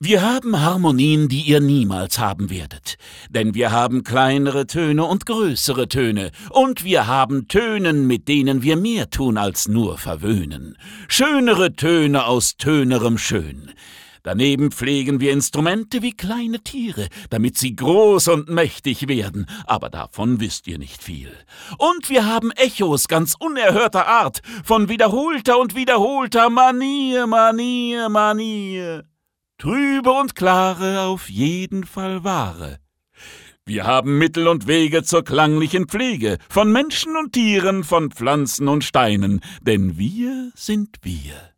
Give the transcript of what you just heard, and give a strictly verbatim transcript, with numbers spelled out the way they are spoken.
Wir haben Harmonien, die ihr niemals haben werdet, denn wir haben kleinere Töne und größere Töne, und wir haben Tönen, mit denen wir mehr tun als nur verwöhnen, schönere Töne aus tönerem Schön. Daneben pflegen wir Instrumente wie kleine Tiere, damit sie groß und mächtig werden, aber davon wisst ihr nicht viel. Und wir haben Echos ganz unerhörter Art, von wiederholter und wiederholter Manier, Manier, Manier. Trübe und klare, auf jeden Fall wahre. Wir haben Mittel und Wege zur klanglichen Pflege, von Menschen und Tieren, von Pflanzen und Steinen, denn wir sind wir.